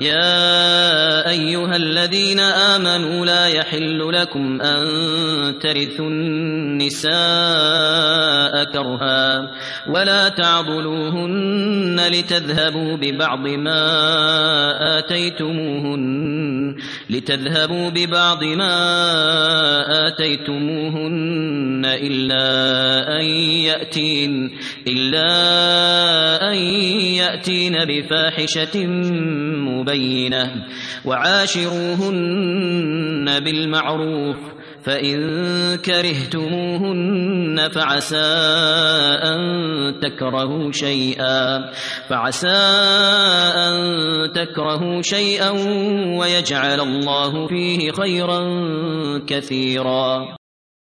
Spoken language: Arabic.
يا أيها الذين آمنوا لا يحل لكم أن ترثوا النساء كرها ولا تعضلوهن لتذهبوا ببعض ما آتيتموهن إلا أن يأتين بفاحشة مبينة وعاشروهن بالمعروف فإن كرهتموهن فعسى أن تكرهوا شيئا ويجعل الله فيه خيرا كثيرا.